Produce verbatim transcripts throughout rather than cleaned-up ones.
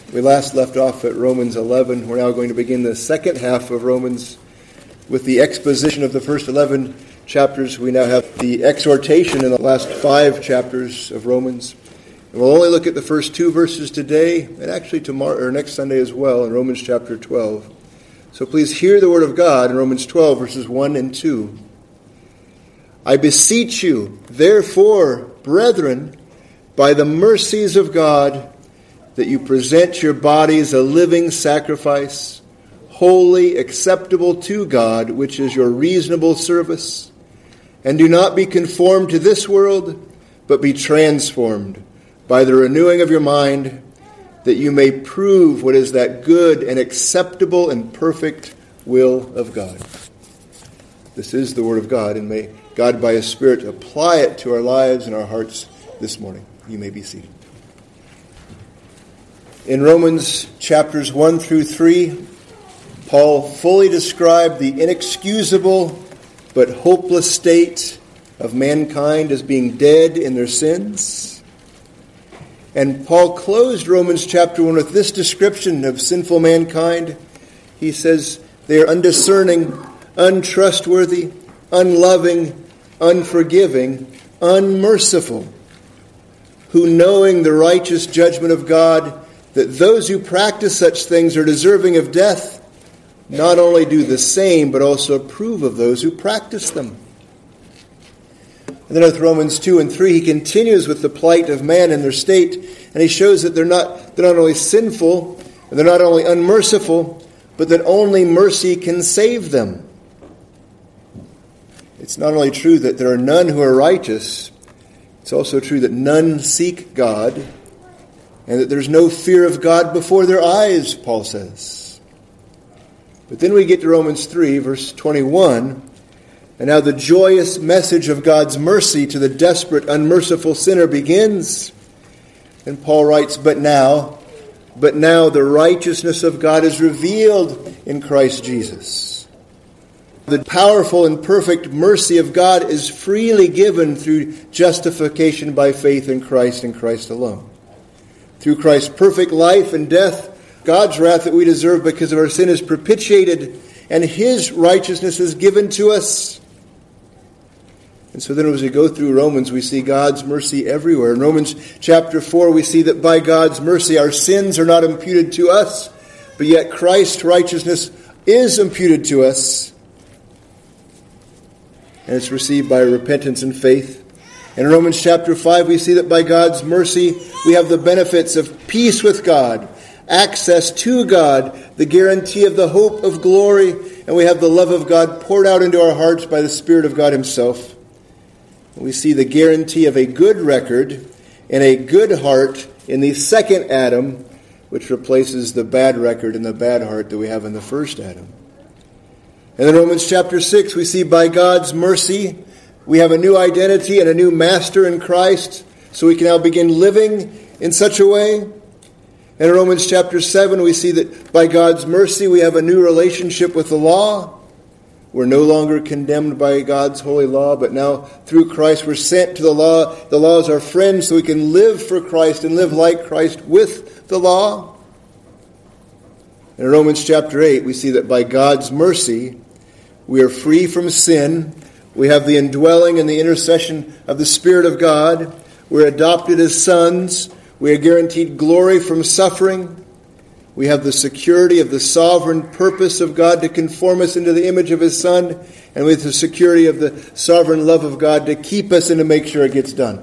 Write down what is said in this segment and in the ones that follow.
We last left off at Romans eleven. We're now going to begin the second half of Romans with the exposition of the first eleven chapters. We now have the exhortation in the last five chapters of Romans. And we'll only look at the first two verses today, and actually tomorrow or next Sunday as well, in Romans chapter twelve. So please hear the word of God in Romans twelve, verses one and two. I beseech you, therefore, brethren, by the mercies of God, that you present your bodies a living sacrifice, holy, acceptable to God, which is your reasonable service. And do not be conformed to this world, but be transformed by the renewing of your mind, that you may prove what is that good and acceptable and perfect will of God. This is the word of God, and may God by His Spirit apply it to our lives and our hearts this morning. You may be seated. In Romans chapters one through three, Paul fully described the inexcusable but hopeless state of mankind as being dead in their sins. And Paul closed Romans chapter one with this description of sinful mankind. He says they are undiscerning, untrustworthy, unloving, unforgiving, unmerciful, who knowing the righteous judgment of God, that those who practice such things are deserving of death, not only do the same, but also approve of those who practice them. And then with Romans two and three, he continues with the plight of man in their state, and he shows that they're not, they're not only sinful, and they're not only unmerciful, but that only mercy can save them. It's not only true that there are none who are righteous, it's also true that none seek God, and that there's no fear of God before their eyes, Paul says. But then we get to Romans three, verse twenty-one, and now the joyous message of God's mercy to the desperate, unmerciful sinner begins. And Paul writes, But now, but now the righteousness of God is revealed in Christ Jesus. The powerful and perfect mercy of God is freely given through justification by faith in Christ and Christ alone. Through Christ's perfect life and death, God's wrath that we deserve because of our sin is propitiated, and His righteousness is given to us. And so then as we go through Romans, we see God's mercy everywhere. In Romans chapter four, we see that by God's mercy, our sins are not imputed to us, but yet Christ's righteousness is imputed to us. And it's received by repentance and faith. In Romans chapter five, we see that by God's mercy, we have the benefits of peace with God, access to God, the guarantee of the hope of glory, and we have the love of God poured out into our hearts by the Spirit of God Himself. And we see the guarantee of a good record and a good heart in the second Adam, which replaces the bad record and the bad heart that we have in the first Adam. And in Romans chapter six, we see by God's mercy, we have a new identity and a new master in Christ, so we can now begin living in such a way. And in Romans chapter seven, we see that by God's mercy, we have a new relationship with the law. We're no longer condemned by God's holy law, but now through Christ we're sent to the law. The law is our friend, so we can live for Christ and live like Christ with the law. In Romans chapter eight, we see that by God's mercy, we are free from sin. We have the indwelling and the intercession of the Spirit of God. We're adopted as sons. We are guaranteed glory from suffering. We have the security of the sovereign purpose of God to conform us into the image of His Son, and with the security of the sovereign love of God to keep us and to make sure it gets done.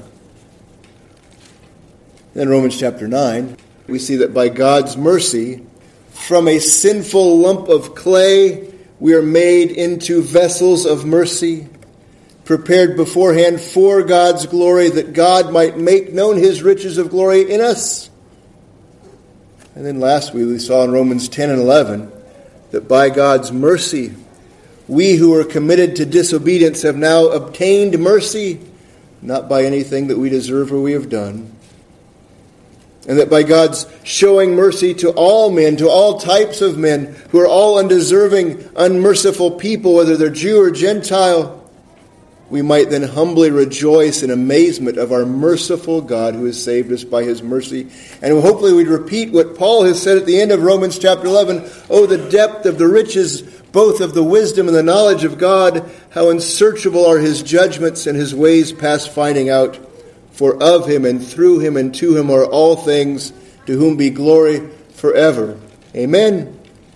In Romans chapter nine, we see that by God's mercy, from a sinful lump of clay, we are made into vessels of mercy, prepared beforehand for God's glory, that God might make known His riches of glory in us. And then last week we saw in Romans ten and eleven that by God's mercy, we who are committed to disobedience have now obtained mercy, not by anything that we deserve or we have done. And that by God's showing mercy to all men, to all types of men, who are all undeserving, unmerciful people, whether they're Jew or Gentile, we might then humbly rejoice in amazement of our merciful God who has saved us by his mercy. And hopefully we'd repeat what Paul has said at the end of Romans chapter eleven. Oh, the depth of the riches, both of the wisdom and the knowledge of God, how unsearchable are his judgments and his ways past finding out. For of him and through him and to him are all things, to whom be glory forever. Amen.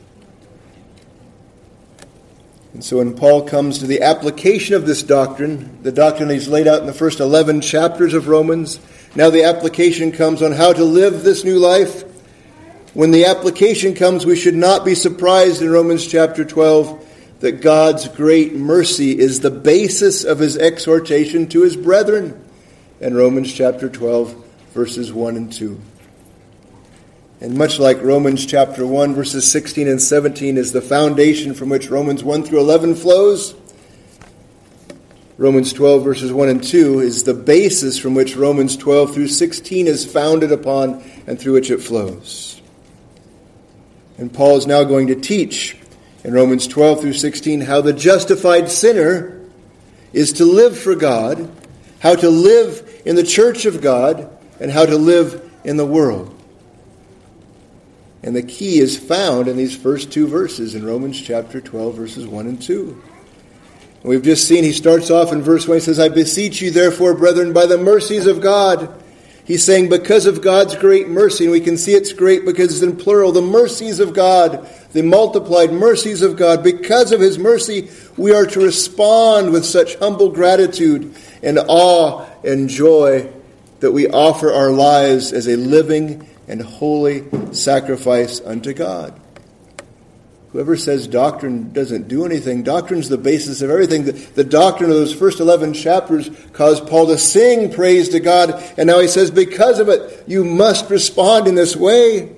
And so when Paul comes to the application of this doctrine, the doctrine he's laid out in the first eleven chapters of Romans, now the application comes on how to live this new life. When the application comes, we should not be surprised in Romans chapter twelve that God's great mercy is the basis of his exhortation to his brethren in Romans chapter twelve, verses one and two. And much like Romans chapter one, verses sixteen and seventeen is the foundation from which Romans one through eleven flows, Romans twelve, verses one and two is the basis from which Romans twelve through sixteen is founded upon and through which it flows. And Paul is now going to teach in Romans twelve through sixteen how the justified sinner is to live for God, how to live in the church of God, and how to live in the world. And the key is found in these first two verses in Romans chapter twelve, verses one and two. And we've just seen, he starts off in verse one, he says, I beseech you therefore, brethren, by the mercies of God. He's saying because of God's great mercy, and we can see it's great because it's in plural, the mercies of God, the multiplied mercies of God. Because of his mercy, we are to respond with such humble gratitude and awe and joy that we offer our lives as a living and holy sacrifice unto God. Whoever says doctrine doesn't do anything, doctrine's the basis of everything. The, the doctrine of those first eleven chapters caused Paul to sing praise to God, and now he says, because of it, you must respond in this way.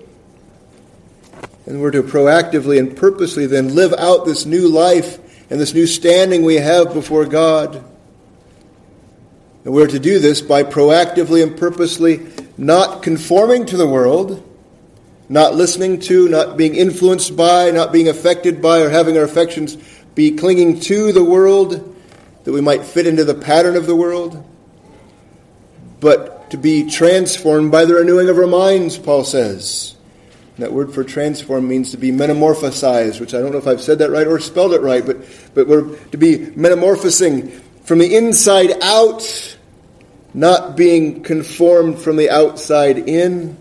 And we're to proactively and purposely then live out this new life and this new standing we have before God. And we're to do this by proactively and purposely not conforming to the world, not listening to, not being influenced by, not being affected by, or having our affections be clinging to the world, that we might fit into the pattern of the world, but to be transformed by the renewing of our minds, Paul says. And that word for transform means to be metamorphosized, which I don't know if I've said that right or spelled it right, but, but we're to be metamorphosing from the inside out, not being conformed from the outside in,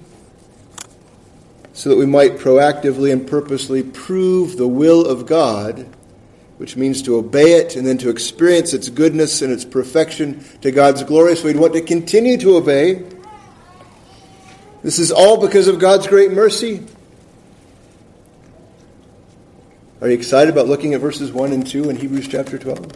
so that we might proactively and purposely prove the will of God, which means to obey it and then to experience its goodness and its perfection to God's glory. So we'd want to continue to obey. This is all because of God's great mercy. Are you excited about looking at verses one and two in Hebrews chapter twelve?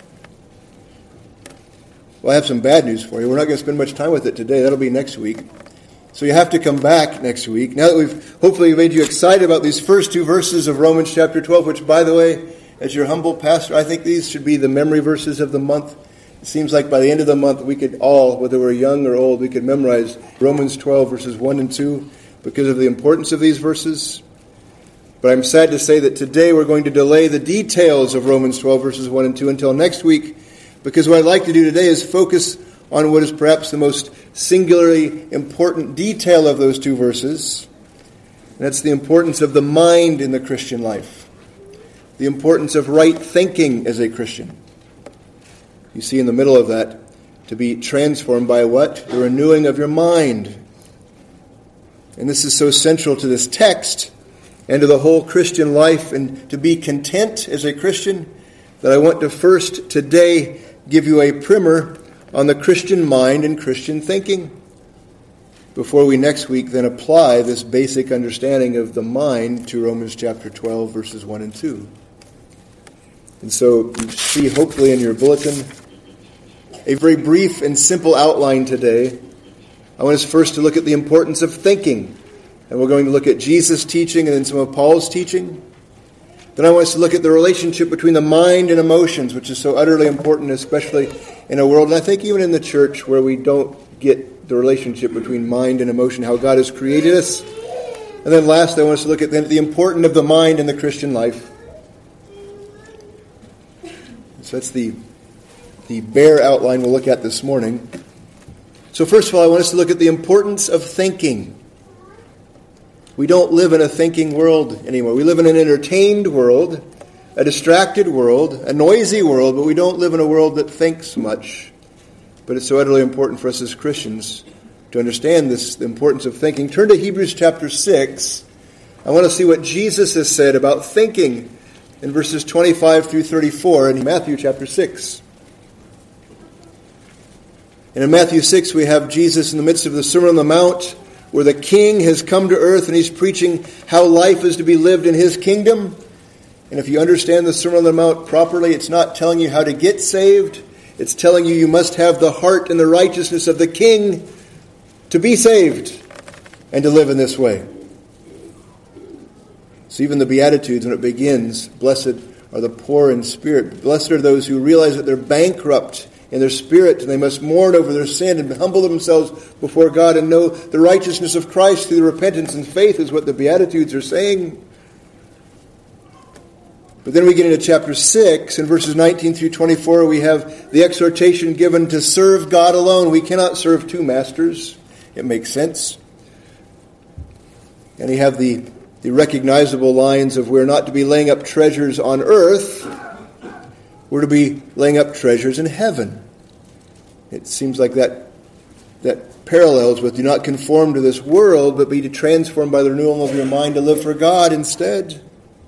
Well, I have some bad news for you. We're not going to spend much time with it today. That'll be next week. So you have to come back next week. Now that we've hopefully made you excited about these first two verses of Romans chapter twelve, which, by the way, as your humble pastor, I think these should be the memory verses of the month. It seems like by the end of the month, we could all, whether we're young or old, we could memorize Romans twelve, verses one and two, because of the importance of these verses. But I'm sad to say that today we're going to delay the details of Romans twelve, verses one and two until next week, because what I'd like to do today is focus on what is perhaps the most singularly important detail of those two verses. And that's the importance of the mind in the Christian life. The importance of right thinking as a Christian. You see in the middle of that, to be transformed by what? The renewing of your mind. And this is so central to this text and to the whole Christian life, and to be content as a Christian, that I want to first today give you a primer on the Christian mind and Christian thinking, before we next week then apply this basic understanding of the mind to Romans chapter twelve, verses one and two. And so you see hopefully in your bulletin a very brief and simple outline today. I want us first to look at the importance of thinking. And we're going to look at Jesus' teaching and then some of Paul's teaching. Then I want us to look at the relationship between the mind and emotions, which is so utterly important, especially in a world, and I think even in the church, where we don't get the relationship between mind and emotion, how God has created us. And then last, I want us to look at the importance of the mind in the Christian life. So that's the the bare outline we'll look at this morning. So first of all, I want us to look at the importance of thinking. We don't live in a thinking world anymore. We live in an entertained world, a distracted world, a noisy world, but we don't live in a world that thinks much. But it's so utterly important for us as Christians to understand this, the importance of thinking. Turn to Hebrews chapter six. I want to see what Jesus has said about thinking in verses twenty-five through thirty-four in Matthew chapter six. And in Matthew six, we have Jesus in the midst of the Sermon on the Mount, where the King has come to earth and he's preaching how life is to be lived in his kingdom. And if you understand the Sermon on the Mount properly, it's not telling you how to get saved. It's telling you you must have the heart and the righteousness of the King to be saved and to live in this way. So even the Beatitudes, when it begins, blessed are the poor in spirit. Blessed are those who realize that they're bankrupt in their spirit, and they must mourn over their sin and humble themselves before God and know the righteousness of Christ through the repentance and faith is what the Beatitudes are saying. But then we get into chapter six, in verses nineteen through twenty-four, we have the exhortation given to serve God alone. We cannot serve two masters. It makes sense. And you have the, the recognizable lines of we're not to be laying up treasures on earth. We're to be laying up treasures in heaven. It seems like that, that parallels with do not conform to this world, but be transformed by the renewal of your mind to live for God instead.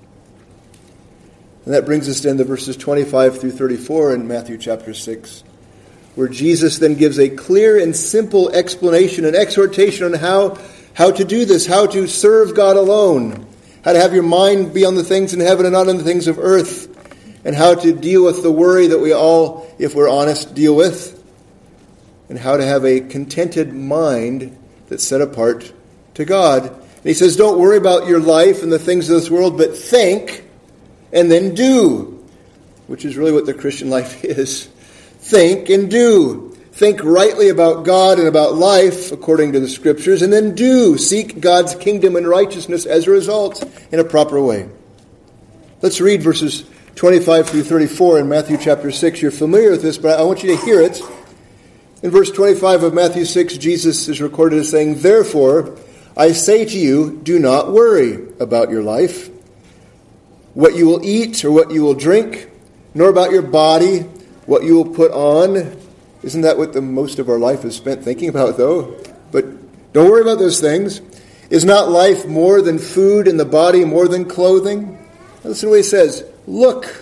And that brings us then to verses twenty-five through thirty-four in Matthew chapter six, where Jesus then gives a clear and simple explanation and exhortation on how, how to do this, how to serve God alone, how to have your mind be on the things in heaven and not on the things of earth, and how to deal with the worry that we all, if we're honest, deal with, and how to have a contented mind that's set apart to God. And he says, don't worry about your life and the things of this world, but think and then do, which is really what the Christian life is. Think and do. Think rightly about God and about life according to the Scriptures, and then do. Seek God's kingdom and righteousness as a result in a proper way. Let's read verses twenty-five through thirty-four in Matthew chapter six. You're familiar with this, but I want you to hear it. In verse twenty-five of Matthew six, Jesus is recorded as saying, therefore, I say to you, do not worry about your life, what you will eat or what you will drink, nor about your body, what you will put on. Isn't that what the most of our life is spent thinking about, though? But don't worry about those things. Is not life more than food and the body more than clothing? Listen to what he says. Look.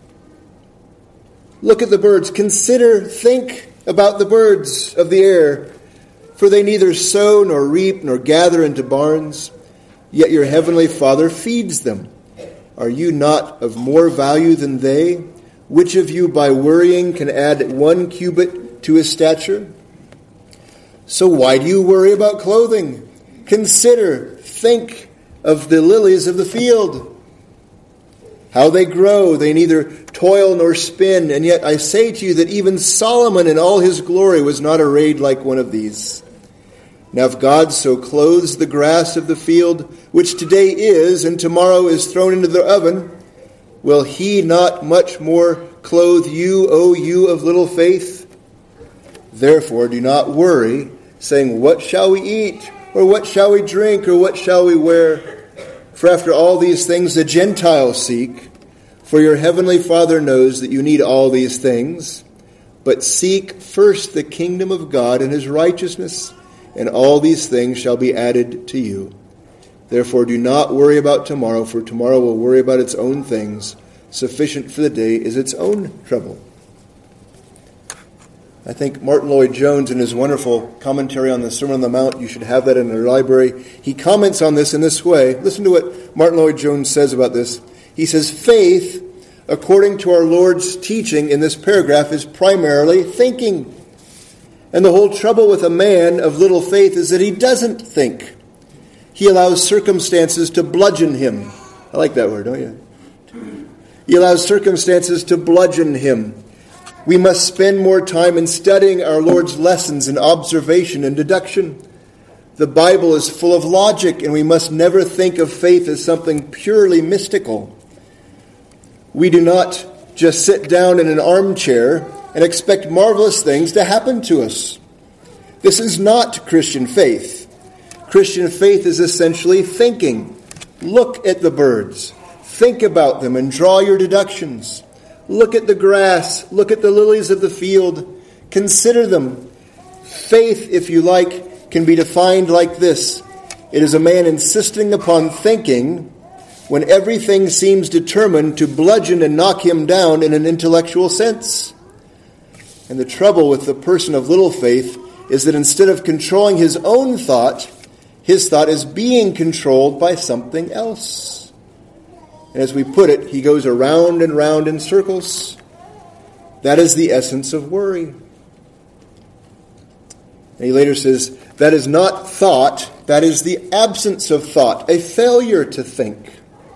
Look at the birds. Consider, think about the birds of the air. For they neither sow nor reap nor gather into barns, yet your heavenly Father feeds them. Are you not of more value than they? Which of you by worrying can add one cubit to his stature? So why do you worry about clothing? Consider, think of the lilies of the field, how they grow. They neither toil nor spin. And yet I say to you that even Solomon in all his glory was not arrayed like one of these. Now if God so clothes the grass of the field, which today is and tomorrow is thrown into the oven, will he not much more clothe you, O you of little faith? Therefore do not worry, saying, what shall we eat? Or what shall we drink? Or what shall we wear? For after all these things the Gentiles seek. For your heavenly Father knows that you need all these things. But seek first the kingdom of God and his righteousness, and all these things shall be added to you. Therefore do not worry about tomorrow, for tomorrow will worry about its own things. Sufficient for the day is its own trouble. I think Martin Lloyd-Jones, in his wonderful commentary on the Sermon on the Mount, you should have that in your library, he comments on this in this way. Listen to what Martin Lloyd-Jones says about this. He says, faith, according to our Lord's teaching in this paragraph, is primarily thinking. And the whole trouble with a man of little faith is that he doesn't think. He allows circumstances to bludgeon him. I like that word, don't you? He allows circumstances to bludgeon him. We must spend more time in studying our Lord's lessons in observation and deduction. The Bible is full of logic, and we must never think of faith as something purely mystical. We do not just sit down in an armchair and expect marvelous things to happen to us. This is not Christian faith. Christian faith is essentially thinking. Look at the birds. Think about them and draw your deductions. Look at the grass. Look at the lilies of the field. Consider them. Faith, if you like, can be defined like this. It is a man insisting upon thinking when everything seems determined to bludgeon and knock him down in an intellectual sense. And the trouble with the person of little faith is that instead of controlling his own thought, his thought is being controlled by something else. And as we put it, he goes around and round in circles. That is the essence of worry. And he later says, that is not thought, that is the absence of thought, a failure to think.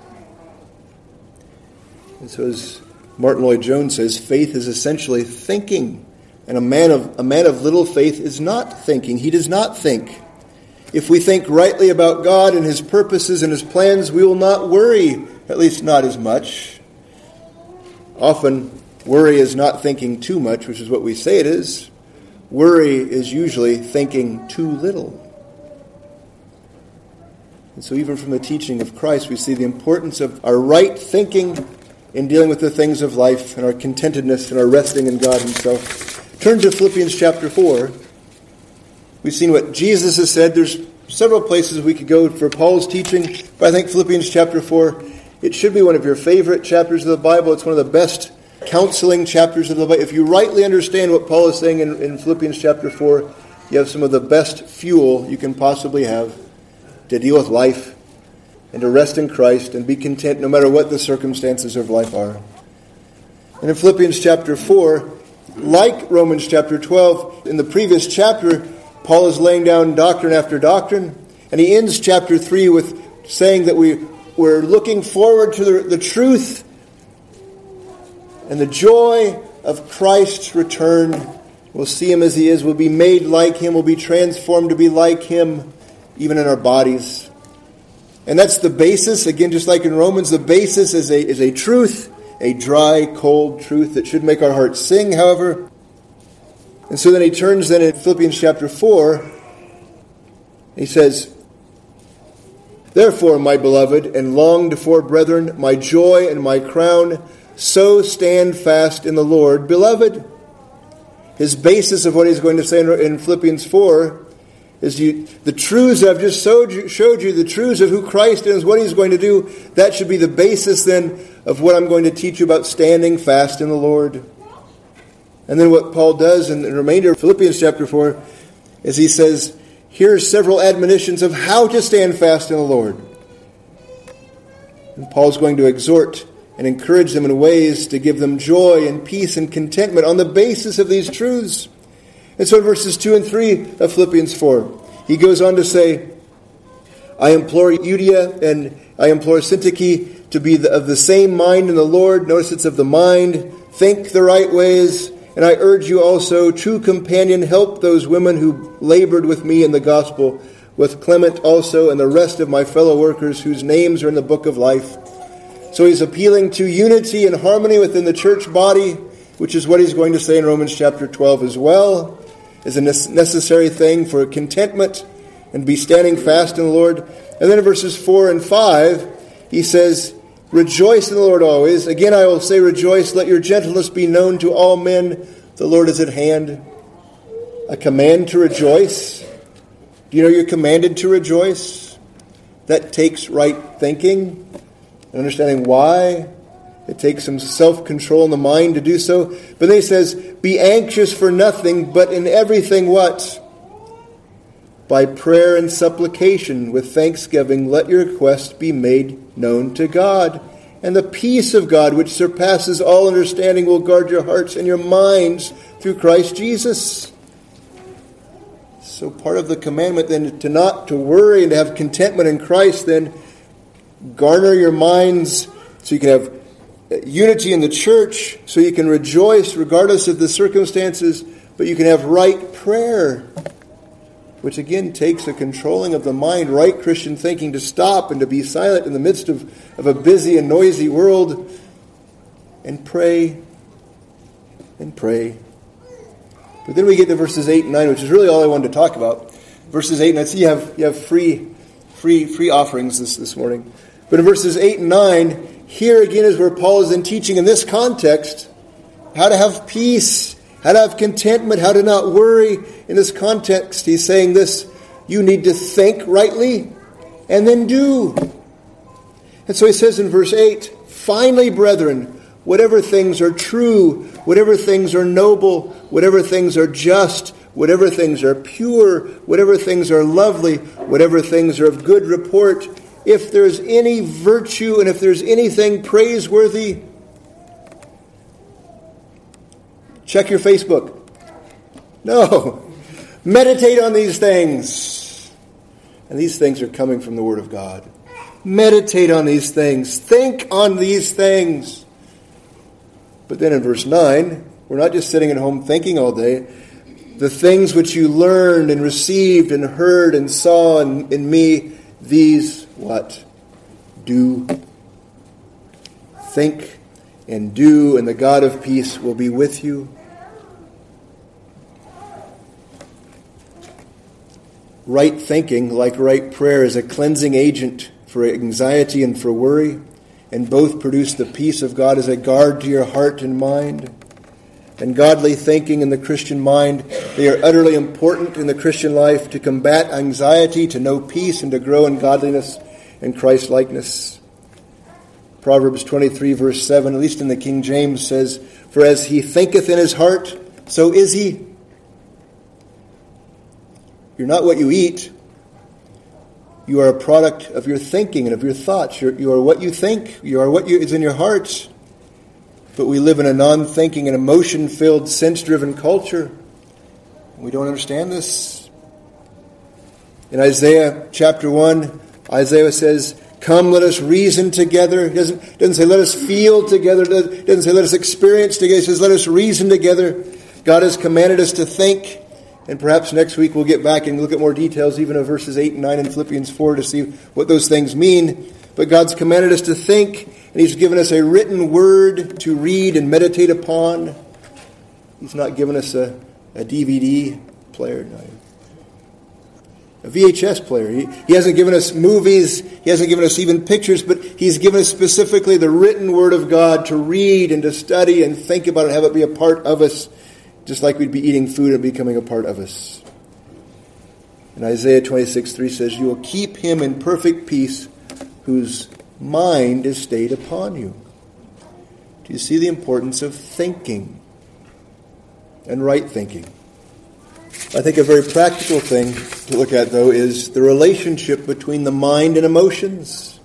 And so as Martin Lloyd-Jones says, faith is essentially thinking. And a man of a man of little faith is not thinking. He does not think. If we think rightly about God and his purposes and his plans, we will not worry, at least not as much. Often, worry is not thinking too much, which is what we say it is. Worry is usually thinking too little. And so even from the teaching of Christ, we see the importance of our right thinking in dealing with the things of life and our contentedness and our resting in God himself. Turn to Philippians chapter four. We've seen what Jesus has said. There's several places we could go for Paul's teaching, but I think Philippians chapter four, it should be one of your favorite chapters of the Bible. It's one of the best counseling chapters of the Bible. If you rightly understand what Paul is saying in, in Philippians chapter four, you have some of the best fuel you can possibly have to deal with life and to rest in Christ and be content no matter what the circumstances of life are. And in Philippians chapter four, like Romans chapter twelve, in the previous chapter, Paul is laying down doctrine after doctrine, and he ends chapter three with saying that we, we're looking forward to the, the truth and the joy of Christ's return. We'll see him as he is, we'll be made like him, we'll be transformed to be like him, even in our bodies. And that's the basis, again, just like in Romans, the basis is a, is a truth, a dry, cold truth that should make our hearts sing, however. And so then he turns then in Philippians chapter four, he says, therefore, my beloved and longed for brethren, my joy and my crown, so stand fast in the Lord, beloved. His basis of what he's going to say in, in Philippians four is you, the truths that I've just showed you, showed you, the truths of who Christ is, what he's going to do, that should be the basis then of what I'm going to teach you about standing fast in the Lord. And then what Paul does in the remainder of Philippians chapter four is he says, here are several admonitions of how to stand fast in the Lord. And Paul's going to exhort and encourage them in ways to give them joy and peace and contentment on the basis of these truths. And so in verses two and three of Philippians four, he goes on to say, I implore Euodia and I implore Syntyche to be the, of the same mind in the Lord. Notice it's of the mind. Think the right ways. And I urge you also, true companion, help those women who labored with me in the gospel, with Clement also and the rest of my fellow workers whose names are in the book of life. So he's appealing to unity and harmony within the church body, which is what he's going to say in Romans chapter twelve as well, is a necessary thing for contentment and be standing fast in the Lord. And then in verses four and five, he says, rejoice in the Lord always. Again, I will say rejoice. Let your gentleness be known to all men. The Lord is at hand. A command to rejoice. Do you know you're commanded to rejoice? That takes right thinking and understanding why. It takes some self-control in the mind to do so. But then he says, be anxious for nothing, but in everything what? By prayer and supplication with thanksgiving, let your requests be made known to God. And the peace of God, which surpasses all understanding, will guard your hearts and your minds through Christ Jesus. So part of the commandment then to not to worry and to have contentment in Christ, then garner your minds so you can have unity in the church, so you can rejoice regardless of the circumstances, but you can have right prayer, which again takes a controlling of the mind, right Christian thinking, to stop and to be silent in the midst of, of a busy and noisy world and pray and pray. But then we get to verses eight and nine, which is really all I wanted to talk about. Verses eight and nine. See, you have you have free free free offerings this, this morning. But in verses eight and nine, here again is where Paul is then teaching in this context how to have peace, how to have contentment, how to not worry. In this context, he's saying this: you need to think rightly and then do. And so he says in verse eight, finally, brethren, whatever things are true, whatever things are noble, whatever things are just, whatever things are pure, whatever things are lovely, whatever things are of good report, if there's any virtue and if there's anything praiseworthy, check your Facebook. No. Meditate on these things. And these things are coming from the Word of God. Meditate on these things. Think on these things. But then in verse nine, we're not just sitting at home thinking all day. The things which you learned and received and heard and saw in, in me, these what? Do. Think and do, and the God of peace will be with you. Right thinking, like right prayer, is a cleansing agent for anxiety and for worry, and both produce the peace of God as a guard to your heart and mind. And godly thinking in the Christian mind, they are utterly important in the Christian life to combat anxiety, to know peace, and to grow in godliness and Christ-likeness. Proverbs twenty-three, verse seven, at least in the King James, says, "For as he thinketh in his heart, so is he." You're not what you eat. You are a product of your thinking and of your thoughts. You're, you are what you think. You are what you, is in your heart. But we live in a non-thinking and emotion-filled, sense-driven culture. We don't understand this. In Isaiah chapter one, Isaiah says, "Come, let us reason together." He doesn't, doesn't say, let us feel together. It doesn't say, let us experience together. He says, let us reason together. God has commanded us to think. And perhaps next week we'll get back and look at more details even of verses eight and nine in Philippians four to see what those things mean. But God's commanded us to think, and He's given us a written word to read and meditate upon. He's not given us a, a D V D player, no, a V H S player. He, he hasn't given us movies. He hasn't given us even pictures, but He's given us specifically the written word of God to read and to study and think about it, have it be a part of us, just like we'd be eating food and becoming a part of us. And Isaiah twenty-six three says, "You will keep him in perfect peace whose mind is stayed upon you." Do you see the importance of thinking and right thinking? I think a very practical thing to look at, though, is the relationship between the mind and emotions.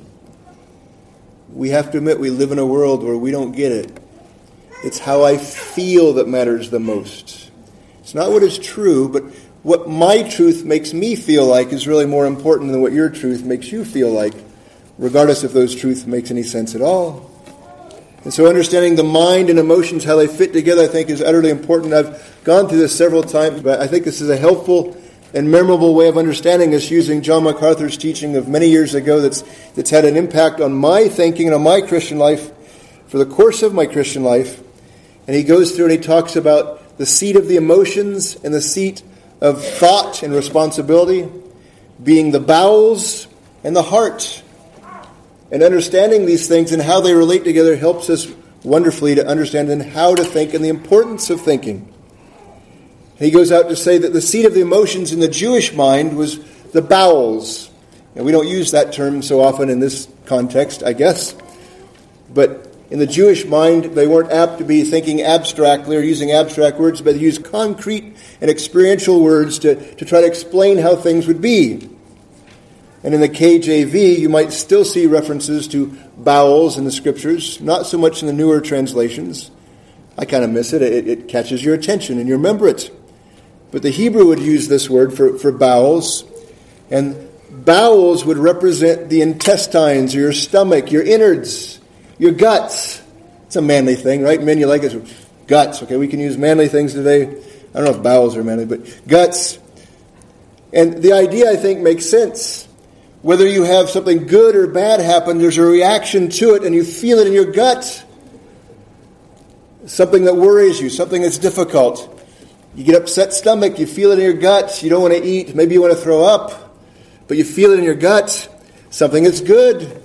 We have to admit we live in a world where we don't get it. It's how I feel that matters the most. It's not what is true, but what my truth makes me feel like is really more important than what your truth makes you feel like, regardless if those truths makes any sense at all. And so understanding the mind and emotions, how they fit together, I think is utterly important. I've gone through this several times, but I think this is a helpful and memorable way of understanding this, using John MacArthur's teaching of many years ago that's that's had an impact on my thinking and on my Christian life for the course of my Christian life. And he goes through and he talks about the seat of the emotions and the seat of thought and responsibility being the bowels and the heart. And understanding these things and how they relate together helps us wonderfully to understand then how to think and the importance of thinking. And he goes out to say that the seat of the emotions in the Jewish mind was the bowels. And we don't use that term so often in this context, I guess. But in the Jewish mind, they weren't apt to be thinking abstractly or using abstract words, but they used concrete and experiential words to, to try to explain how things would be. And in the K J V, you might still see references to bowels in the Scriptures, not so much in the newer translations. I kind of miss it. it. It catches your attention and you remember it. But the Hebrew would use this word for, for bowels, and bowels would represent the intestines or your stomach, your innards, your guts. It's a manly thing, right? Men, you like it. Guts. Okay, we can use manly things today. I don't know if bowels are manly, but guts. And the idea, I think, makes sense. Whether you have something good or bad happen, there's a reaction to it, and you feel it in your gut. something that worries you, something that's difficult. You get upset stomach, you feel it in your gut, you don't want to eat, maybe you want to throw up, but you feel it in your gut, something that's good.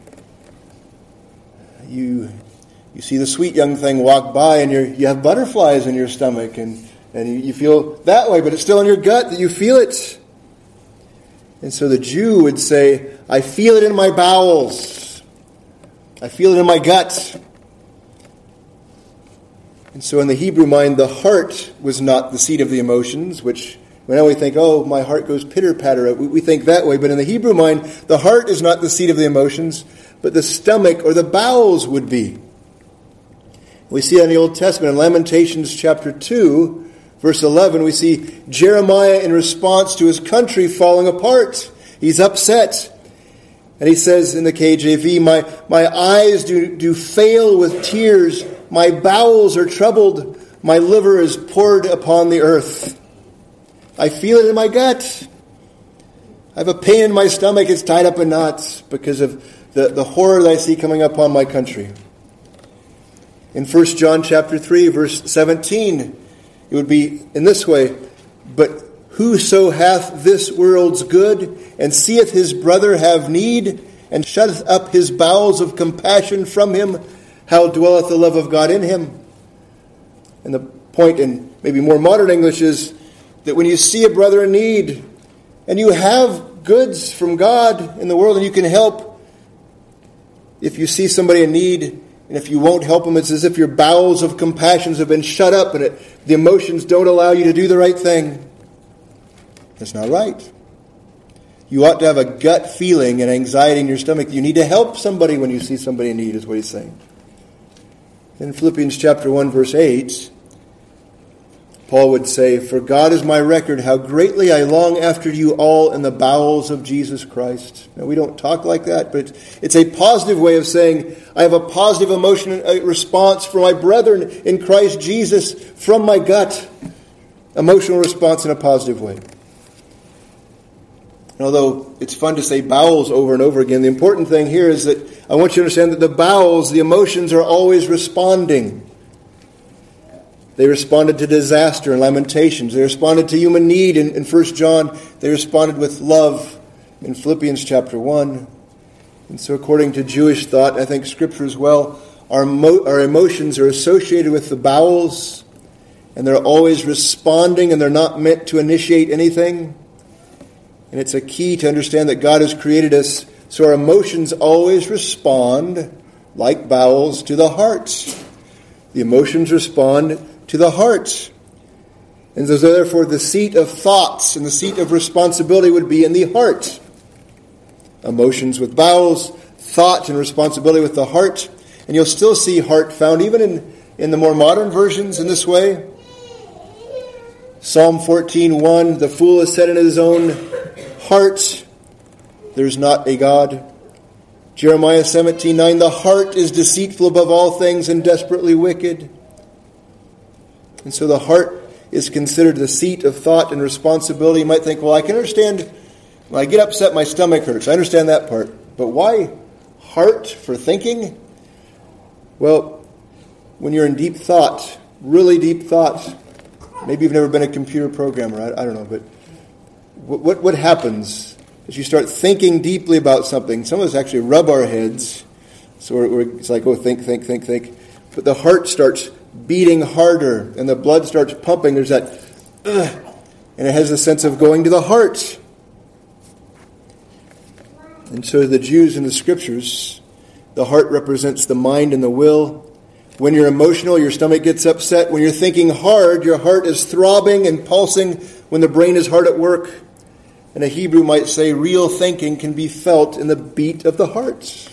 You you see the sweet young thing walk by and you're, you have butterflies in your stomach and, and you, you feel that way, but it's still in your gut that you feel it. And so the Jew would say, I feel it in my bowels. I feel it in my gut. And so in the Hebrew mind, the heart was not the seat of the emotions, which now we think, oh, my heart goes pitter-patter. We, we think that way. But in the Hebrew mind, the heart is not the seat of the emotions, but the stomach or the bowels would be. We see in the Old Testament, in Lamentations chapter two, verse eleven, we see Jeremiah in response to his country falling apart. He's upset. And he says in the K J V, my, my eyes do, do fail with tears. My bowels are troubled. My liver is poured upon the earth. I feel it in my gut. I have a pain in my stomach. It's tied up in knots because of the, the horror that I see coming upon my country. In First John chapter three, verse seventeen, it would be in this way, but whoso hath this world's good, and seeth his brother have need, and shutteth up his bowels of compassion from him, how dwelleth the love of God in him? And the point in maybe more modern English is that when you see a brother in need, and you have goods from God in the world, and you can help, if you see somebody in need, and if you won't help them, it's as if your bowels of compassion have been shut up, and it, the emotions don't allow you to do the right thing. That's not right. You ought to have a gut feeling and anxiety in your stomach. You need to help somebody when you see somebody in need, is what he's saying. In Philippians chapter one, verse eight, Paul would say, for God is my record, how greatly I long after you all in the bowels of Jesus Christ. Now, we don't talk like that, but it's a positive way of saying, I have a positive emotion a response for my brethren in Christ Jesus from my gut. Emotional response in a positive way. And although it's fun to say bowels over and over again, the important thing here is that I want you to understand that the bowels, the emotions, are always responding. They responded to disaster and Lamentations. They responded to human need in, in First John. They responded with love in Philippians chapter one. And so according to Jewish thought, I think Scripture as well, our, mo- our emotions are associated with the bowels, and they're always responding, and they're not meant to initiate anything. And it's a key to understand that God has created us so our emotions always respond, like bowels, to the heart. The emotions respond to the heart. And so therefore the seat of thoughts and the seat of responsibility would be in the heart. Emotions with bowels, thought and responsibility with the heart. And you'll still see heart found even in, in the more modern versions in this way. Psalm fourteen one, the fool has said in his own heart, there's not a God. Jeremiah seventeen nine, the heart is deceitful above all things and desperately wicked. And so the heart is considered the seat of thought and responsibility. You might think, well, I can understand when I get upset, my stomach hurts. I understand that part. But why heart for thinking? Well, when you're in deep thought, really deep thought, maybe you've never been a computer programmer, I, I don't know, but what, what what happens is you start thinking deeply about something. Some of us actually rub our heads, so we're, we're, it's like, oh, think, think, think, think. But the heart starts beating harder, and the blood starts pumping. There's that, ugh, and it has a sense of going to the heart. And so the Jews in the Scriptures, the heart represents the mind and the will. When you're emotional, your stomach gets upset. When you're thinking hard, your heart is throbbing and pulsing when the brain is hard at work. And a Hebrew might say real thinking can be felt in the beat of the heart.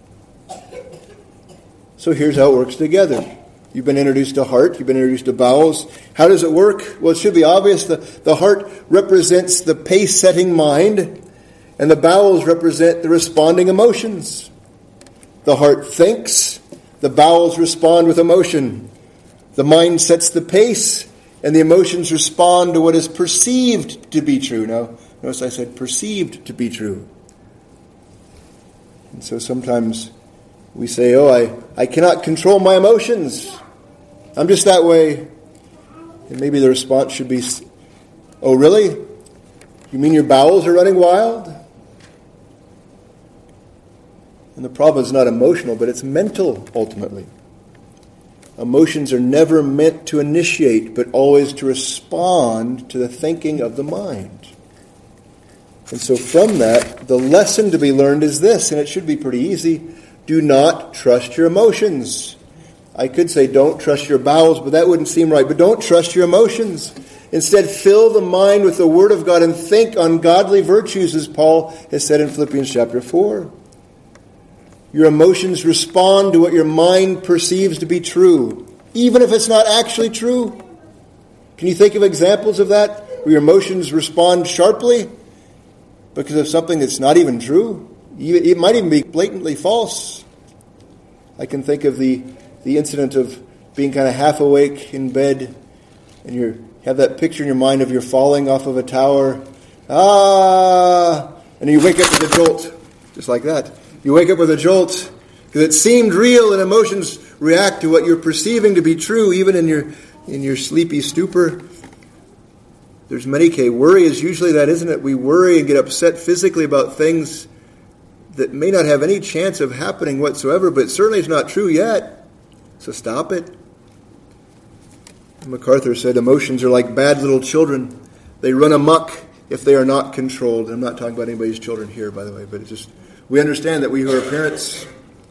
So here's how it works together. You've been introduced to heart. You've been introduced to bowels. How does it work? Well, it should be obvious. The, the heart represents the pace-setting mind, and the bowels represent the responding emotions. The heart thinks. The bowels respond with emotion. The mind sets the pace, and the emotions respond to what is perceived to be true. Now, notice I said perceived to be true. And so sometimes we say, oh, I, I cannot control my emotions. I'm just that way. And maybe the response should be, oh, really? You mean your bowels are running wild? And the problem is not emotional, but it's mental, ultimately. Emotions are never meant to initiate, but always to respond to the thinking of the mind. And so from that, the lesson to be learned is this, and it should be pretty easy. Do not trust your emotions. I could say don't trust your bowels, but that wouldn't seem right. But don't trust your emotions. Instead, fill the mind with the Word of God and think on godly virtues, as Paul has said in Philippians chapter four. Your emotions respond to what your mind perceives to be true, even if it's not actually true. Can you think of examples of that, where your emotions respond sharply because of something that's not even true? It might even be blatantly false. I can think of the, the incident of being kind of half awake in bed, and you have that picture in your mind of you're falling off of a tower. Ah! And you wake up with a jolt, just like that. You wake up with a jolt because it seemed real, and emotions react to what you're perceiving to be true, even in your in your sleepy stupor. There's many cases. Worry is usually that, isn't it? We worry and get upset physically about things that may not have any chance of happening whatsoever, but certainly it's not true yet. So stop it. MacArthur said emotions are like bad little children. They run amok if they are not controlled. I'm not talking about anybody's children here, by the way, but it's just, we understand that we who are parents.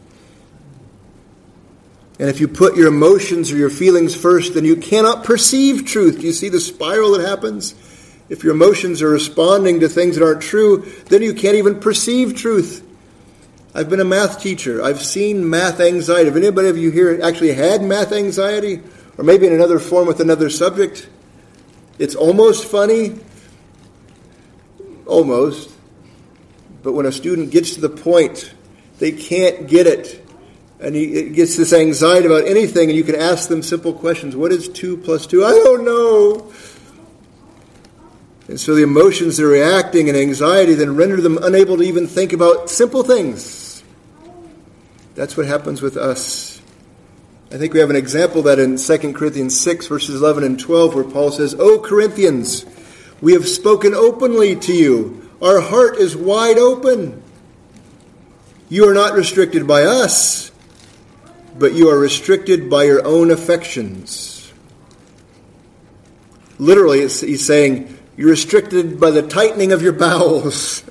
And if you put your emotions or your feelings first, then you cannot perceive truth. Do you see the spiral that happens? If your emotions are responding to things that aren't true, then you can't even perceive truth. I've been a math teacher. I've seen math anxiety. Have anybody of you here actually had math anxiety? Or maybe in another form with another subject? It's almost funny. Almost. But when a student gets to the point, they can't get it. And he gets this anxiety about anything, and you can ask them simple questions. What is two plus two? I don't know. And so the emotions that are reacting and anxiety then render them unable to even think about simple things. That's what happens with us. I think we have an example of that in Second Corinthians six, verses eleven and twelve, where Paul says, O Corinthians, we have spoken openly to you. Our heart is wide open. You are not restricted by us, but you are restricted by your own affections. Literally, he's saying, you're restricted by the tightening of your bowels.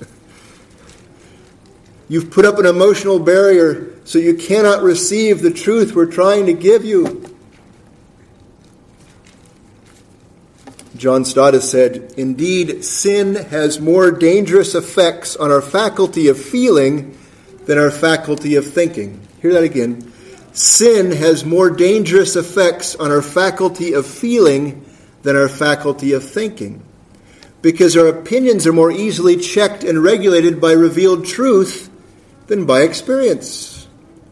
You've put up an emotional barrier so you cannot receive the truth we're trying to give you. John Stott has said, indeed, sin has more dangerous effects on our faculty of feeling than our faculty of thinking. Hear that again. Sin has more dangerous effects on our faculty of feeling than our faculty of thinking, because our opinions are more easily checked and regulated by revealed truth than by experience.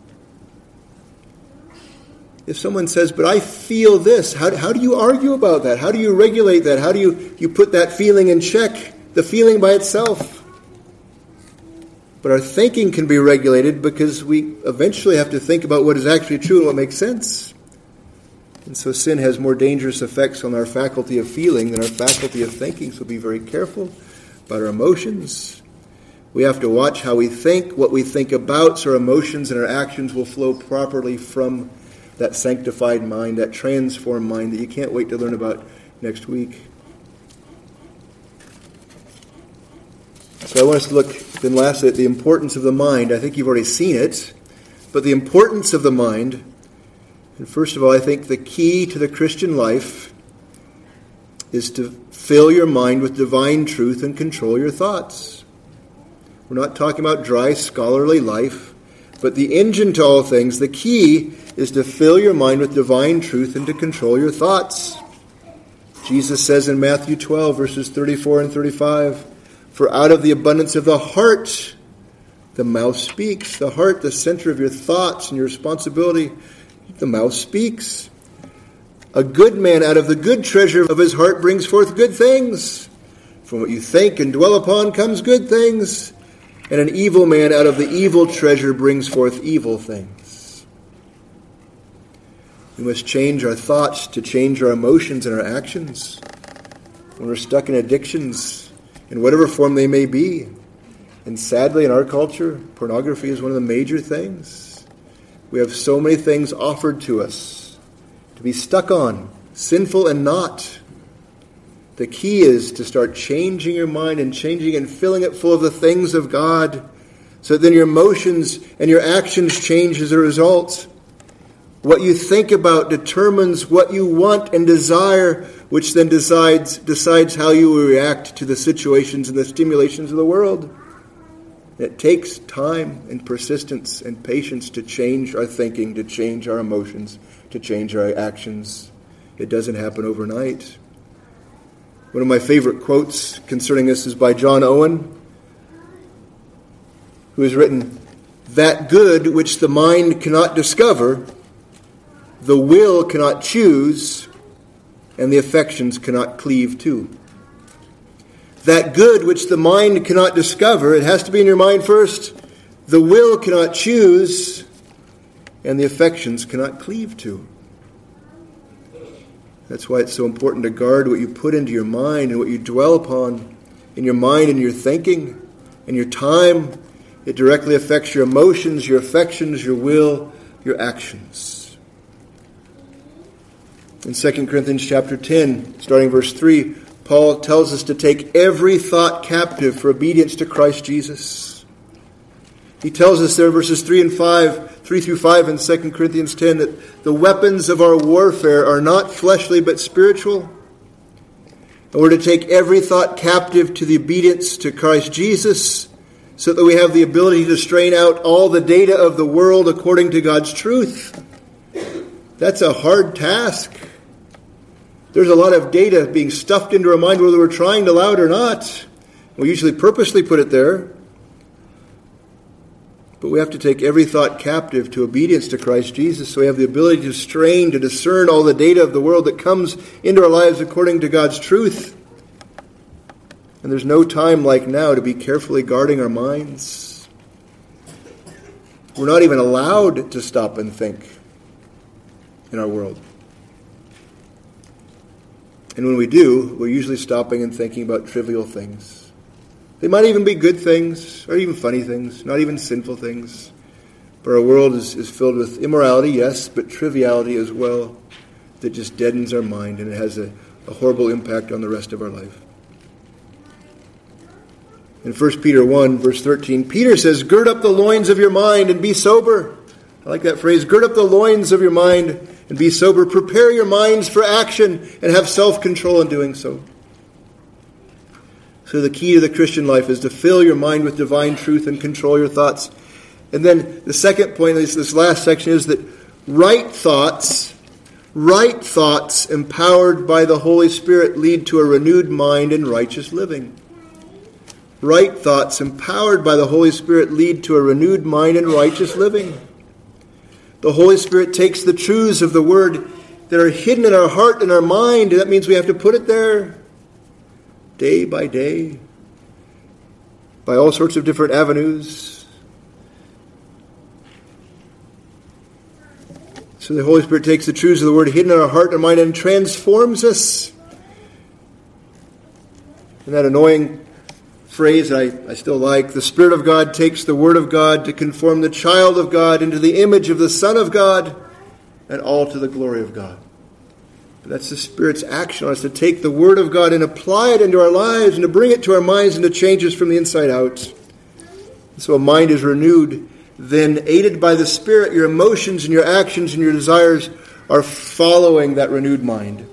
If someone says, but I feel this, how, how do you argue about that? How do you regulate that? How do you, you put that feeling in check, the feeling by itself? But our thinking can be regulated because we eventually have to think about what is actually true and what makes sense. And so sin has more dangerous effects on our faculty of feeling than our faculty of thinking. So be very careful about our emotions. We have to watch how we think, what we think about, so our emotions and our actions will flow properly from that sanctified mind, that transformed mind that you can't wait to learn about next week. So I want us to look then lastly at the importance of the mind. I think you've already seen it, but the importance of the mind. And first of all, I think the key to the Christian life is to fill your mind with divine truth and control your thoughts. We're not talking about dry, scholarly life, but the engine to all things, the key is to fill your mind with divine truth and to control your thoughts. Jesus says in Matthew twelve, verses thirty-four and thirty-five, for out of the abundance of the heart, the mouth speaks. The heart, the center of your thoughts and your responsibility, the mouth speaks. A good man out of the good treasure of his heart brings forth good things. From what you think and dwell upon comes good things. And an evil man out of the evil treasure brings forth evil things. We must change our thoughts to change our emotions and our actions. When we're stuck in addictions, in whatever form they may be, and sadly in our culture, pornography is one of the major things. We have so many things offered to us to be stuck on, sinful and not. The key is to start changing your mind and changing and filling it full of the things of God, so that then your emotions and your actions change as a result. What you think about determines what you want and desire, which then decides decides how you will react to the situations and the stimulations of the world. It takes time and persistence and patience to change our thinking, to change our emotions, to change our actions. It doesn't happen overnight. One of my favorite quotes concerning this is by John Owen, who has written, "That good which the mind cannot discover, the will cannot choose, and the affections cannot cleave to." That good which the mind cannot discover, it has to be in your mind first, the will cannot choose, and the affections cannot cleave to. That's why it's so important to guard what you put into your mind and what you dwell upon in your mind and your thinking and your time. It directly affects your emotions, your affections, your will, your actions. In Second Corinthians chapter ten, starting verse three, Paul tells us to take every thought captive for obedience to Christ Jesus. He tells us there, verses three and five, three through five in Second Corinthians ten, that the weapons of our warfare are not fleshly but spiritual. And we're to take every thought captive to the obedience to Christ Jesus, so that we have the ability to strain out all the data of the world according to God's truth. That's a hard task. There's a lot of data being stuffed into our mind, whether we're trying to allow it or not. We usually purposely put it there. But we have to take every thought captive to obedience to Christ Jesus, so we have the ability to strain, to discern all the data of the world that comes into our lives according to God's truth. And there's no time like now to be carefully guarding our minds. We're not even allowed to stop and think in our world. And when we do, we're usually stopping and thinking about trivial things. They might even be good things, or even funny things, not even sinful things. But our world is, is filled with immorality, yes, but triviality as well, that just deadens our mind, and it has a, a horrible impact on the rest of our life. In First Peter one, verse thirteen, Peter says, "Gird up the loins of your mind and be sober." I like that phrase, gird up the loins of your mind and be sober. Prepare your minds for action and have self-control in doing so. So the key to the Christian life is to fill your mind with divine truth and control your thoughts. And then the second point, this, this last section, is that right thoughts, right thoughts empowered by the Holy Spirit lead to a renewed mind and righteous living. Right thoughts empowered by the Holy Spirit lead to a renewed mind and righteous living. The Holy Spirit takes the truths of the Word that are hidden in our heart and our mind, and that means we have to put it there day by day, by all sorts of different avenues. So the Holy Spirit takes the truths of the Word hidden in our heart and mind and transforms us. And that annoying phrase I, I still like, the Spirit of God takes the Word of God to conform the child of God into the image of the Son of God, and all to the glory of God. But that's the Spirit's action on us, to take the Word of God and apply it into our lives and to bring it to our minds and to change us from the inside out. And so a mind is renewed, then aided by the Spirit, your emotions and your actions and your desires are following that renewed mind.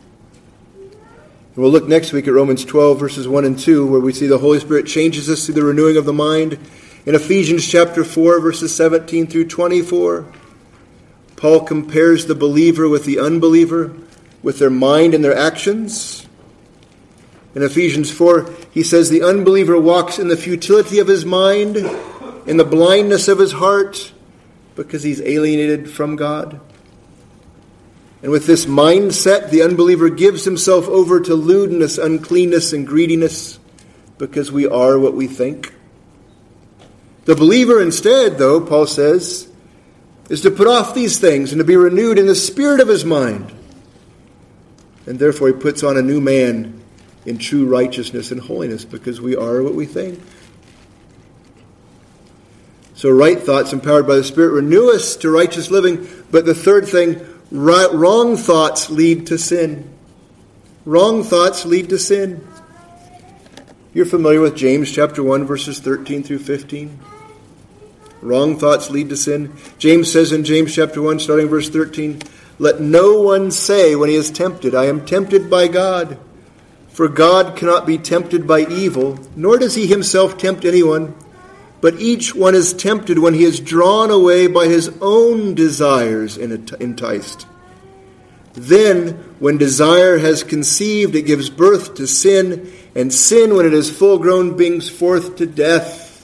We'll look next week at Romans twelve, verses one and two, where we see the Holy Spirit changes us through the renewing of the mind. In Ephesians chapter four, verses seventeen through twenty-four, Paul compares the believer with the unbeliever, with their mind and their actions. In Ephesians four, he says the unbeliever walks in the futility of his mind, in the blindness of his heart, because he's alienated from God. And with this mindset, the unbeliever gives himself over to lewdness, uncleanness, and greediness, because we are what we think. The believer instead, though, Paul says, is to put off these things and to be renewed in the spirit of his mind. And therefore he puts on a new man in true righteousness and holiness, because we are what we think. So right thoughts empowered by the Spirit renew us to righteous living. But the third thing, right, wrong thoughts lead to sin. Wrong thoughts lead to sin. You're familiar with James chapter one, verses thirteen through fifteen. Wrong thoughts lead to sin. James says in James chapter one, starting verse thirteen, "Let no one say when he is tempted, I am tempted by God. For God cannot be tempted by evil, nor does he himself tempt anyone. But each one is tempted when he is drawn away by his own desires and enticed. Then, when desire has conceived, it gives birth to sin, and sin, when it is full grown, brings forth to death."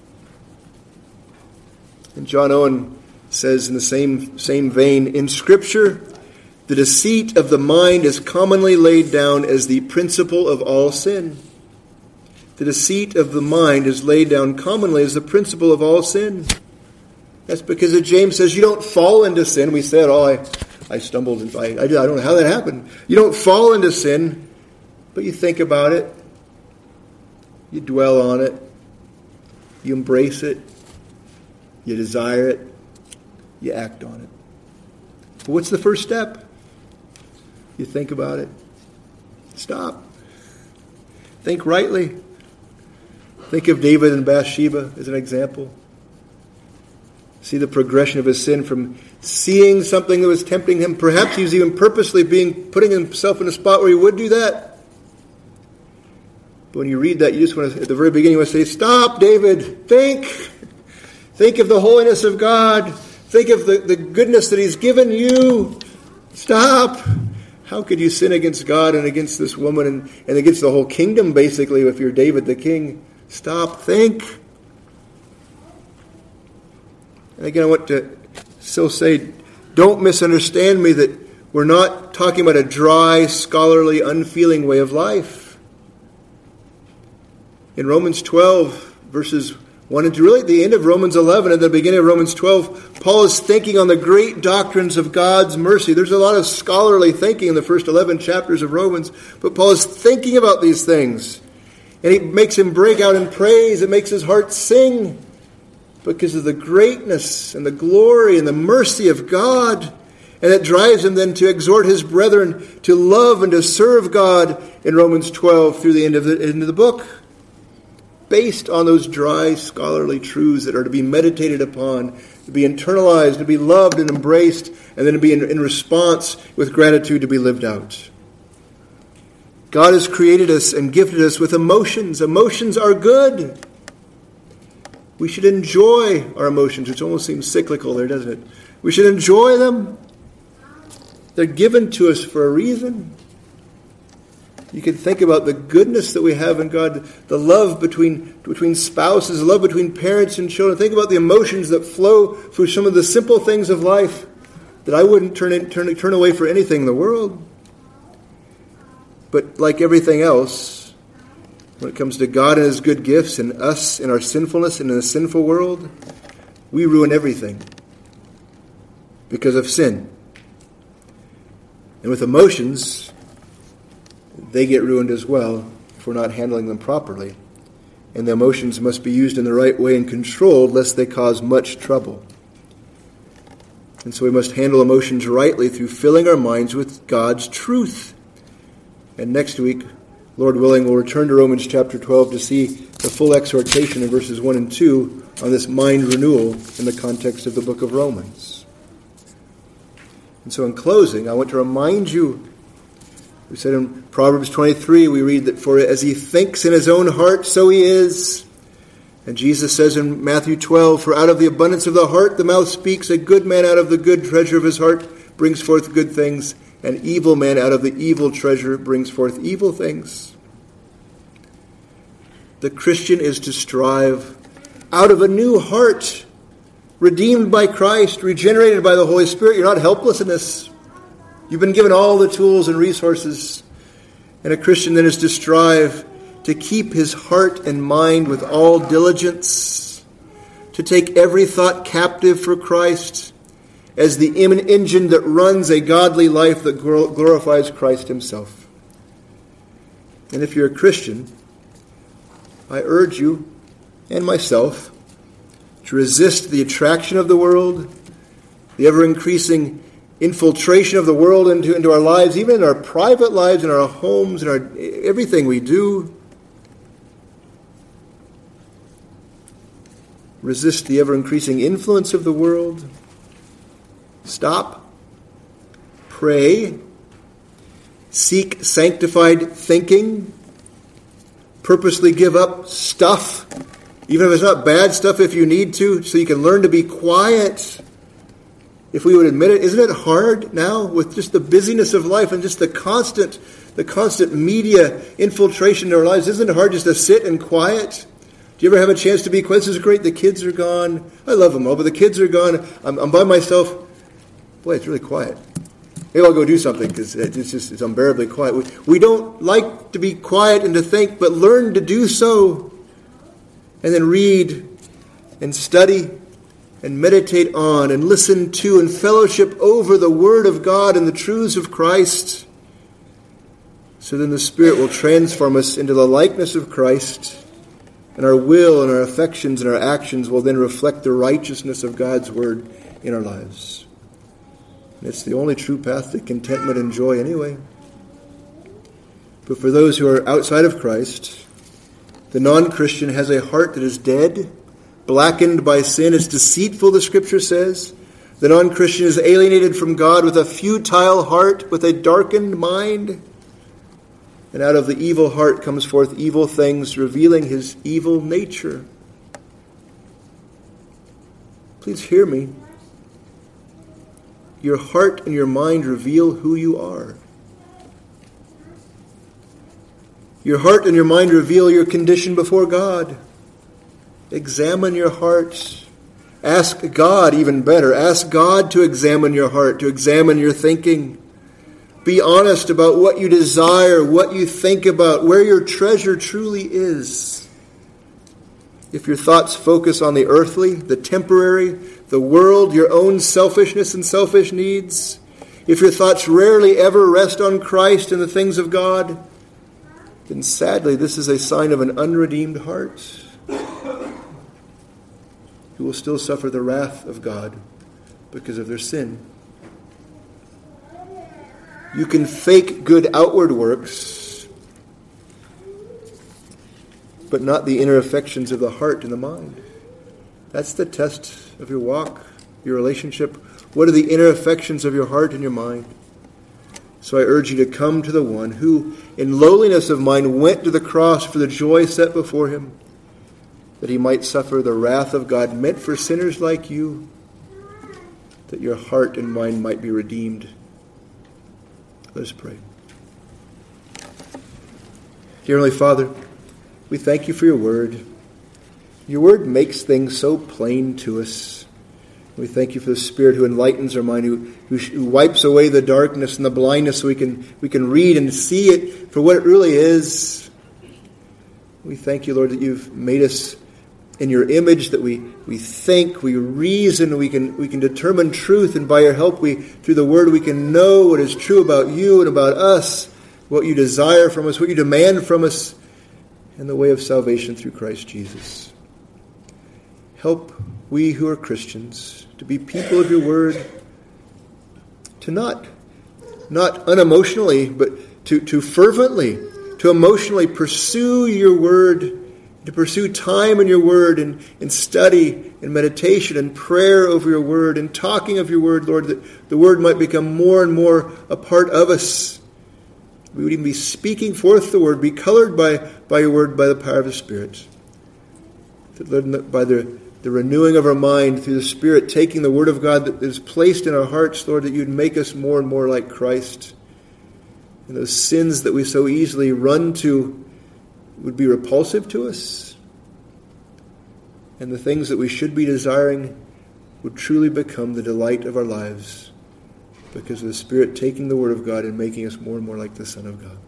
And John Owen says in the same, same vein, "In Scripture, the deceit of the mind is commonly laid down as the principle of all sin." The deceit of the mind is laid down commonly as the principle of all sin. That's because James says you don't fall into sin. We said, oh, I, I stumbled. And I, I don't know how that happened. You don't fall into sin, but you think about it. You dwell on it. You embrace it. You desire it. You act on it. But what's the first step? You think about it. Stop. Think rightly. Think of David and Bathsheba as an example. See the progression of his sin from seeing something that was tempting him. Perhaps he was even purposely being putting himself in a spot where he would do that. But when you read that, you just want to, at the very beginning, you want to say, "Stop, David. Think. Think of the holiness of God. Think of the, the goodness that he's given you. Stop. How could you sin against God and against this woman and, and against the whole kingdom, basically, if you're David the king? Stop, think." And again, I want to still say, don't misunderstand me that we're not talking about a dry, scholarly, unfeeling way of life. In Romans twelve, verses one and two, really at the end of Romans eleven and the beginning of Romans twelve, Paul is thinking on the great doctrines of God's mercy. There's a lot of scholarly thinking in the first eleven chapters of Romans, but Paul is thinking about these things. And it makes him break out in praise. It makes his heart sing because of the greatness and the glory and the mercy of God. And it drives him then to exhort his brethren to love and to serve God in Romans twelve through the end of the, end of the book, based on those dry scholarly truths that are to be meditated upon, to be internalized, to be loved and embraced, and then to be in, in response with gratitude to be lived out. God has created us and gifted us with emotions. Emotions are good. We should enjoy our emotions, which almost seems cyclical there, doesn't it? We should enjoy them. They're given to us for a reason. You can think about the goodness that we have in God, the love between, between spouses, the love between parents and children. Think about the emotions that flow through some of the simple things of life that I wouldn't turn, in, turn, turn away for anything in the world. But like everything else, when it comes to God and his good gifts and us in our sinfulness and in a sinful world, we ruin everything because of sin. And with emotions, they get ruined as well if we're not handling them properly. And the emotions must be used in the right way and controlled, lest they cause much trouble. And so we must handle emotions rightly through filling our minds with God's truth. And next week, Lord willing, we'll return to Romans chapter twelve to see the full exhortation in verses one and two on this mind renewal in the context of the book of Romans. And so in closing, I want to remind you, we said in Proverbs twenty-three, we read that for as he thinks in his own heart, so he is. And Jesus says in Matthew twelve, for out of the abundance of the heart the mouth speaks. A good man out of the good treasure of his heart brings forth good things. An evil man out of the evil treasure brings forth evil things. The Christian is to strive out of a new heart, redeemed by Christ, regenerated by the Holy Spirit. You're not helpless in this. You've been given all the tools and resources. And a Christian then is to strive to keep his heart and mind with all diligence, to take every thought captive for Christ, as the engine that runs a godly life that glorifies Christ himself. And if you're a Christian, I urge you and myself to resist the attraction of the world, the ever-increasing infiltration of the world into, into our lives, even in our private lives, in our homes, in our everything we do. Resist the ever-increasing influence of the world. Stop. Pray. Seek sanctified thinking. Purposely give up stuff, even if it's not bad stuff, if you need to, so you can learn to be quiet. If we would admit it, isn't it hard now with just the busyness of life and just the constant, the constant media infiltration in our lives? Isn't it hard just to sit and quiet? Do you ever have a chance to be quiet? This is great. The kids are gone. I love them all, but the kids are gone. I'm, I'm by myself. Boy, it's really quiet. Maybe I'll go do something because it's just it's unbearably quiet. We, we don't like to be quiet and to think, but learn to do so. And then read and study and meditate on and listen to and fellowship over the Word of God and the truths of Christ. So then the Spirit will transform us into the likeness of Christ. And our will and our affections and our actions will then reflect the righteousness of God's Word in our lives. And it's the only true path to contentment and joy anyway. But for those who are outside of Christ, the non-Christian has a heart that is dead, blackened by sin. It's deceitful, the Scripture says. The non-Christian is alienated from God with a futile heart, with a darkened mind. And out of the evil heart comes forth evil things, revealing his evil nature. Please hear me. Your heart and your mind reveal who you are. Your heart and your mind reveal your condition before God. Examine your heart. Ask God, even better, ask God to examine your heart, to examine your thinking. Be honest about what you desire, what you think about, where your treasure truly is. If your thoughts focus on the earthly, the temporary, the world, your own selfishness and selfish needs, if your thoughts rarely ever rest on Christ and the things of God, then sadly this is a sign of an unredeemed heart who will still suffer the wrath of God because of their sin. You can fake good outward works, but not the inner affections of the heart and the mind. That's the test of your walk, your relationship. What are the inner affections of your heart and your mind? So I urge you to come to the one who, in lowliness of mind, went to the cross for the joy set before him, that he might suffer the wrath of God meant for sinners like you, that your heart and mind might be redeemed. Let us pray. Dear Heavenly Father, we thank you for your word. Your word makes things so plain to us. We thank you for the Spirit who enlightens our mind, who, who, who wipes away the darkness and the blindness so we can, we can read and see it for what it really is. We thank you, Lord, that you've made us in your image, that we, we think, we reason, we can we can determine truth, and by your help, we through the word we can know what is true about you and about us, what you desire from us, what you demand from us, in the way of salvation through Christ Jesus. Help we who are Christians to be people of your word, to not, not unemotionally, but to, to fervently, to emotionally pursue your word, to pursue time in your word and, and study and meditation and prayer over your word and talking of your word, Lord, that the word might become more and more a part of us. We would even be speaking forth the word, be colored by, by your word, by the power of the Spirit. That, Lord, by the, the renewing of our mind through the Spirit, taking the word of God that is placed in our hearts, Lord, that you'd make us more and more like Christ. And those sins that we so easily run to would be repulsive to us, and the things that we should be desiring would truly become the delight of our lives because of the Spirit taking the Word of God and making us more and more like the Son of God.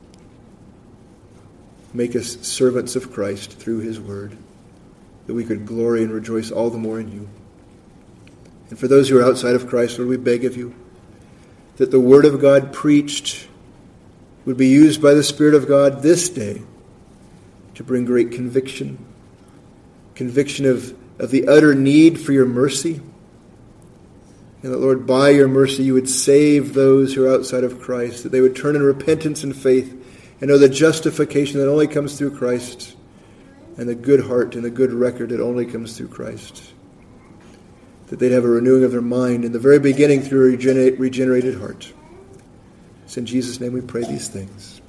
Make us servants of Christ through his Word, that we could glory and rejoice all the more in you. And for those who are outside of Christ, Lord, we beg of you that the word of God preached would be used by the Spirit of God this day to bring great conviction, conviction of, of the utter need for your mercy. And that, Lord, by your mercy you would save those who are outside of Christ, that they would turn in repentance and faith and know the justification that only comes through Christ and the good heart and the good record that only comes through Christ. That they'd have a renewing of their mind in the very beginning through a regenerate, regenerated heart. It's in Jesus' name we pray these things.